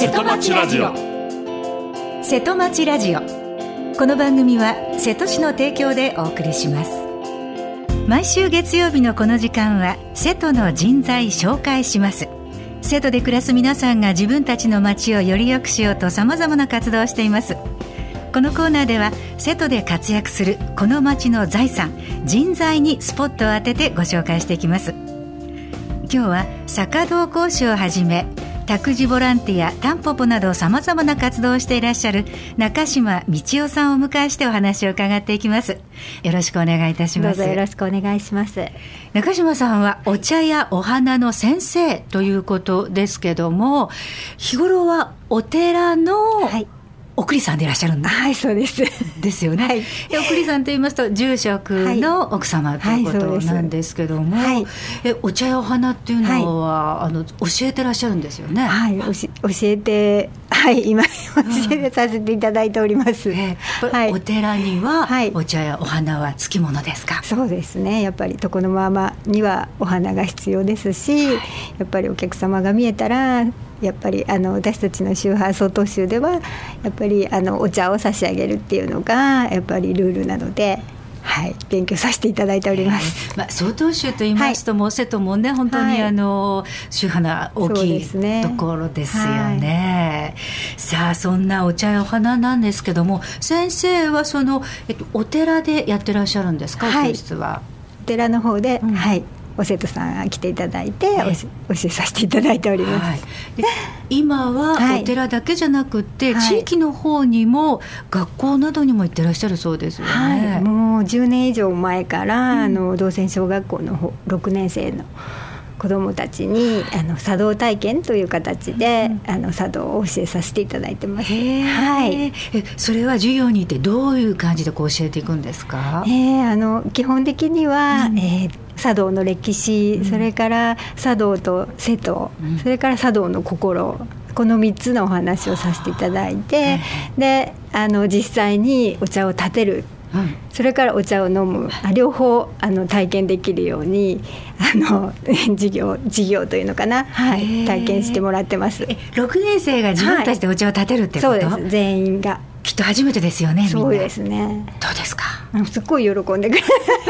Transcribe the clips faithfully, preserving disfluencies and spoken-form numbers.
瀬戸町ラジオ。 瀬戸町ラジオ。この番組は瀬戸市の提供でお送りします。毎週月曜日のこの時間は瀬戸の人材紹介します。瀬戸で暮らす皆さんが自分たちの町をより良くしようとさまざまな活動をしています。このコーナーでは瀬戸で活躍するこの町の財産、人材にスポットを当ててご紹介していきます。今日は坂道講師をはじめ託児ボランティア、タンポポなどさまざまな活動をしていらっしゃる中島道夫さんをお迎えしてお話を伺っていきます。よろしくお願いいたします。 どうぞよろしくお願いします。 中島さんはお茶やお花の先生ということですけども、日頃はお寺の、はい、送りさんでいらっしゃるんだ。 はい、そうですですよね、はい、で送りさんと言いますと住職の奥様ということなんですけども、はいはい、えお茶やお花っていうのは、はい、あの教えてらっしゃるんですよね。 はい、教えて、はい、今教えさせていただいております、うんえーはい、お寺には、はい、お茶やお花はつきものですか？ そうですね、やっぱり床のままにはお花が必要ですし、はい、やっぱりお客様が見えたらやっぱりあの私たちの宗派曹洞宗ではやっぱりあのお茶を差し上げるっていうのがやっぱりルールなので、はい、勉強させていただいております、 えーまあ、曹洞宗と言いますと、はい、もう瀬戸もね本当にあの、はい、宗派の大きい、ね、ところですよね、はい、さあそんなお茶やお花なんですけども、先生はその、えっと、お寺でやってらっしゃるんですか？ はい、 教室はお寺の方で、うん、はいお生徒さんが来ていただいて、はい、教えさせていただいております、はい、 で今はお寺だけじゃなくて、はい、地域の方にも学校などにも行ってらっしゃるそうですよね、 はい、もうじゅうねん以上前から、うん、あの道泉小学校のろくねん生の子どもたちにあの茶道体験という形で、うん、あの茶道を教えさせていただいてます。はい、 えそれは授業に行ってどういう感じでこう教えていくんですか？ えー、あの基本的には、うんえー、茶道の歴史、うん、それから茶道と瀬戸、うん、それから茶道の心、このみっつのお話をさせていただいて、であの実際にお茶を立てる、うん、それからお茶を飲む、両方あの体験できるようにあの授業、授業というのかな、はい、体験してもらってます。 えろくねん生が自分たちでお茶を立てるってこと？ はい、そうです、全員が。 きっと初めてですよね。 そうですね。 どうですか？ すっごい喜んでくれ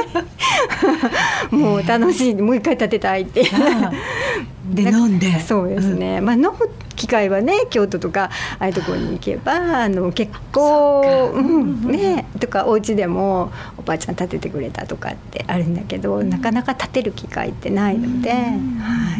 もう楽しい、もう一回立てたいってで飲んで、 そうですね、うんまあ、飲む機会はね京都とかああいうところに行けばあの結構うんね、とかお家でもおばあちゃん立ててくれたとかってあるんだけど、うん、なかなか立てる機会ってないので、うんはい、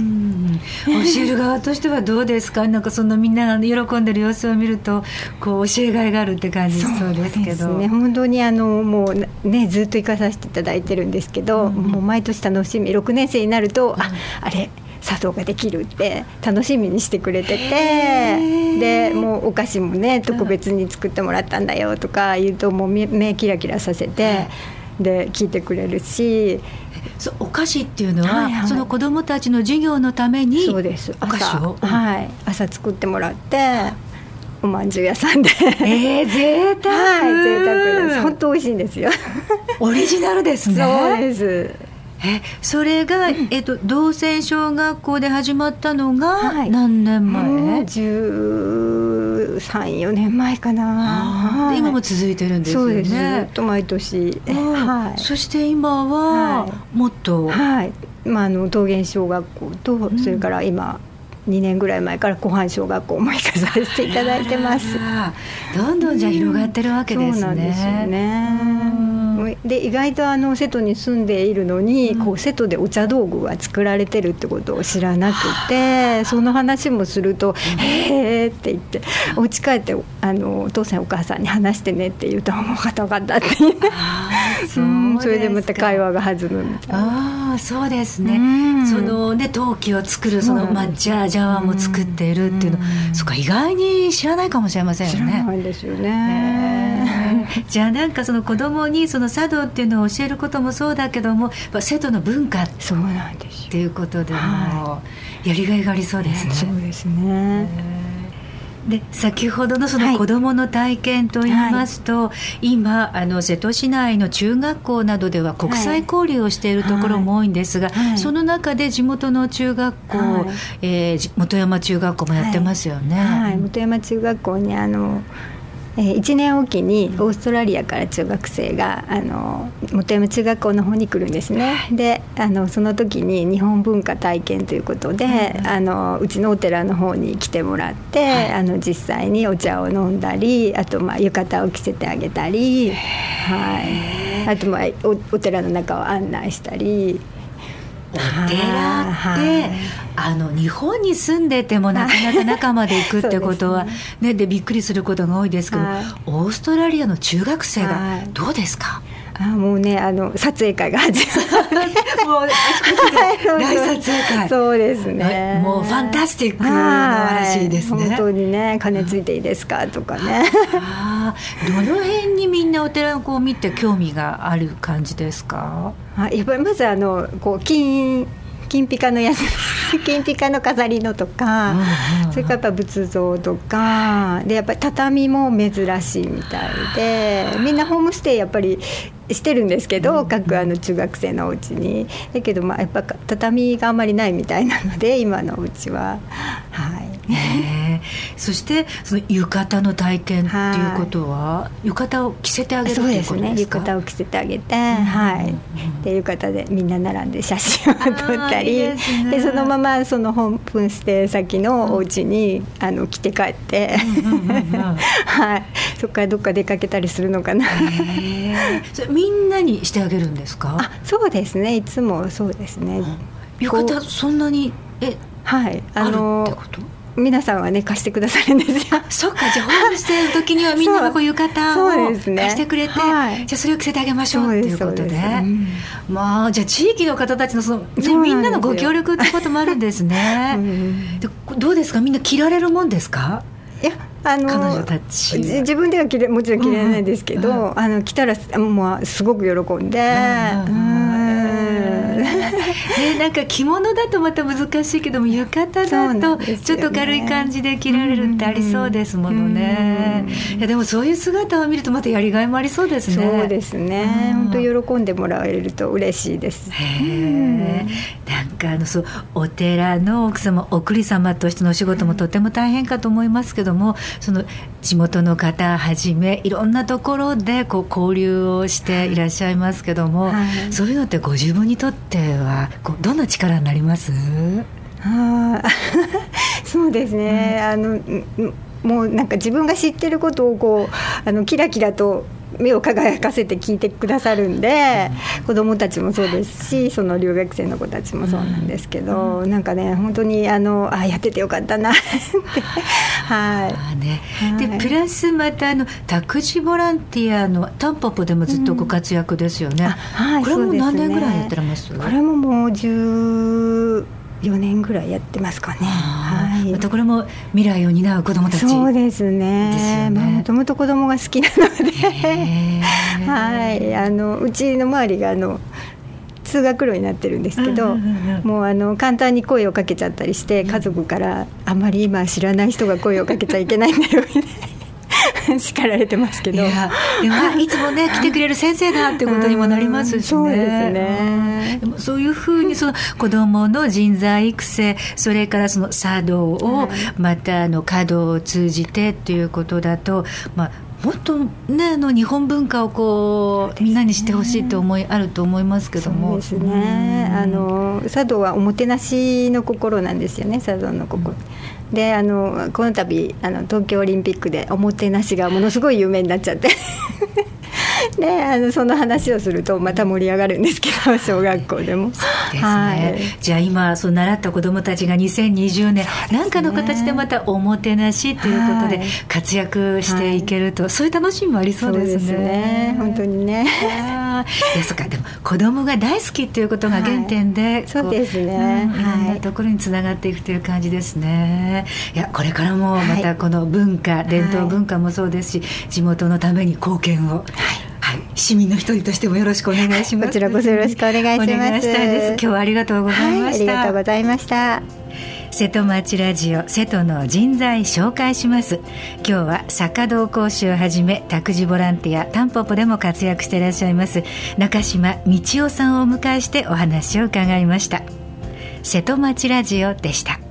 教える側としてはどうですか？なんかそのみんなが喜んでる様子を見るとこう教えがいがあるって感じそうですけど。 そうですね、本当にあのもうねずっと行かさせていただいてるんですけど、うん、もう毎年楽しみ、ろくねん生になると、うん、ああれ茶道ができるって楽しみにしてくれてて、でもうお菓子もね特別に作ってもらったんだよとか言うともう 目, 目キラキラさせて、で聞いてくれるし、 そうお菓子っていうのは、はいはい、その子どもたちの授業のためにそうですお菓子を、 朝、はい、朝作ってもらっておまんじゅう屋さんでえー、贅沢、 はい、贅沢です。本当美味しいんですよオリジナルですね。 そうです。 えそれが、えっと、道泉小学校で始まったのが何年前？ はい、じゅうさん、よねんまえかな、 はい、今も続いてるんですよね。 そうです、ずっと毎年、 はい、そして今はもっと、 はいまあ、あの道元小学校と、うん、それから今にねんぐらい前から湖畔小学校も行かさせていただいてます。 どんどんじゃ広がってるわけですね。 そうなんですよね。で意外とあの瀬戸に住んでいるのに、うん、こう瀬戸でお茶道具が作られてるってことを知らなくて、その話もすると、うん、へーって言って、お家帰ってあのお父さんお母さんに話してねって言うと、分かった分かったって言って、そ, うん、それでまた会話が弾むみたいな。 あそうですね、うん、そのね陶器を作るその抹茶茶碗も作っているっていうの、うん、そっか意外に知らないかもしれませんよね。 知らないですよね、 えー、じゃあなんかその子供にその茶道っていうのを教えることもそうだけども、瀬戸の文化そうなんですよっていうことでもやりがいがありそうですね。 そうですね。 で先ほどのその子どもの体験といいますと、はい、今あの瀬戸市内の中学校などでは国際交流をしているところも多いんですが、はいはい、その中で地元の中学校、はいえー、本山中学校もやってますよね、 はいはい、本山中学校にあのいちねんおきにオーストラリアから中学生があの本山中学校の方に来るんですね。であのその時に日本文化体験ということで、うん、あのうちのお寺の方に来てもらって、はい、あの実際にお茶を飲んだり、あとまあ浴衣を着せてあげたり、はい、あとまあ お, お寺の中を案内したり。 お寺って、はい、あの日本に住んでてもなかなか中まで行くってことは、ね、でびっくりすることが多いですけど、はい、オーストラリアの中学生がどうですか？ あもうねあの撮影会が始まってもうあちこちで大撮影会そうですね、 もうファンタスティックならしいですね。 本当にね、鐘ついていいですかとかねあどの辺にみんなお寺をこう見て興味がある感じですか？ あやっぱりまずあのこう金金ピカのやつ金ピカの飾りのとか、うんうんうん、それからやっぱ仏像とかで、やっぱり畳も珍しいみたいで、みんなホームステイやっぱりしてるんですけど、うんうん、各あの中学生のお家にだけど、まあやっぱ畳があんまりないみたいなので今のお家ははいね、そしてその浴衣の体験っていうことは浴衣を着せてあげるっていうことですか？そうですね、 浴衣を着せてあげて、うんはい、で浴衣でみんな並んで写真を撮ったり、いいですね、でそのままそのホームステイ先のお家に、うん、あの着て帰って、うんうんうんうんはい、そこからどっか出かけたりするのかな。 へそれみんなにしてあげるんですか？ あそうですね、いつもそうですね、うん、 浴衣そんなにえ、 はい、あのあるってこと？ 皆さんはね貸してくださるんですよ。 そうか、じゃあホームステイの時にはみんながこう浴衣を貸してくれて、はい、じゃあそれを着せてあげましょうっていうことで、うん、まあじゃあ地域の方たちの、 その、ね、みんなのご協力ってこともあるんですね、うん、でどうですか、みんな着られるもんですか？ いやあの彼女たち自分では着れもちろん着れないですけど、うんうん、あの着たらもうすごく喜んで、うんうんね、なんか着物だとまた難しいけども浴衣だとちょっと軽い感じで着られるってありそうですものね、うんうん、いやでもそういう姿を見るとまたやりがいもありそうですね。 そうですね、本当喜んでもらえると嬉しいです。 へー、なんかあのそうお寺の奥様お栗様としてのお仕事もとても大変かと思いますけども、その地元の方はじめいろんなところでこう交流をしていらっしゃいますけども、はい、そういうのってご自分にとってはこうどんな力になります？ あそうですね、うん、あのもうなんか自分が知ってることをこうあのキラキラと目を輝かせて聞いてくださるんで、うん、子どもたちもそうですし、その留学生の子たちもそうなんですけど、うん、なんかね本当にあのあやっててよかったなってはい、あ、ね、 で、はい、プラスまたあの託児ボランティアのタンポポでもずっとご活躍ですよね、うんはい、これも何年ぐらいやってらます？ これももうじゅうよねんぐらいやってますかね、はい、 またこれも未来を担う子どもたちそうですね、もともと子どもが好きなのではい、あのうちの周りがあの通学路になってるんですけど、うんうんうん、もうあの簡単に声をかけちゃったりして、家族からあんまり今知らない人が声をかけちゃいけないんだよみたいな叱られてますけど、いやでもいつもね来てくれる先生だってことにもなりますしね、うん、 そうですね、 でもそういうふうにその子どもの人材育成、それからその茶道をまたあの華道を通じてっていうことだと、まあもっとね、あの日本文化をこうみんなにしてほしいと思いあると思いますけども、 そうですね、あの茶道はおもてなしの心なんですよね、茶道の心、うんであのこの度あの東京オリンピックでおもてなしがものすごい有名になっちゃってであのその話をするとまた盛り上がるんですけど、小学校でも。 そうですね、はい、じゃあ今そう習った子どもたちがにせんにじゅうねん何かの形でまたおもてなしということで活躍していけると、はい、そういう楽しみもありそうですね。 そうですね、本当にね。 あいやそうか、でも子どもが大好きっていうことが原点で、はい、 そうですね、 うん、いろんなところにつながっていくという感じですね。いやこれからもまたこの文化、はい、伝統文化もそうですし、地元のために貢献を、はいはい、市民の一人としてもよろしくお願いします。 こちらこそよろしくお願いします。 お願いしたいです。今日はありがとうございました、 はい、ありがとうございました。 瀬戸町ラジオ瀬戸の人材紹介します。今日は茶道講師をはじめ託児ボランティアタンポポでも活躍していらっしゃいます中島道夫さんをお迎えしてお話を伺いました。瀬戸町ラジオでした。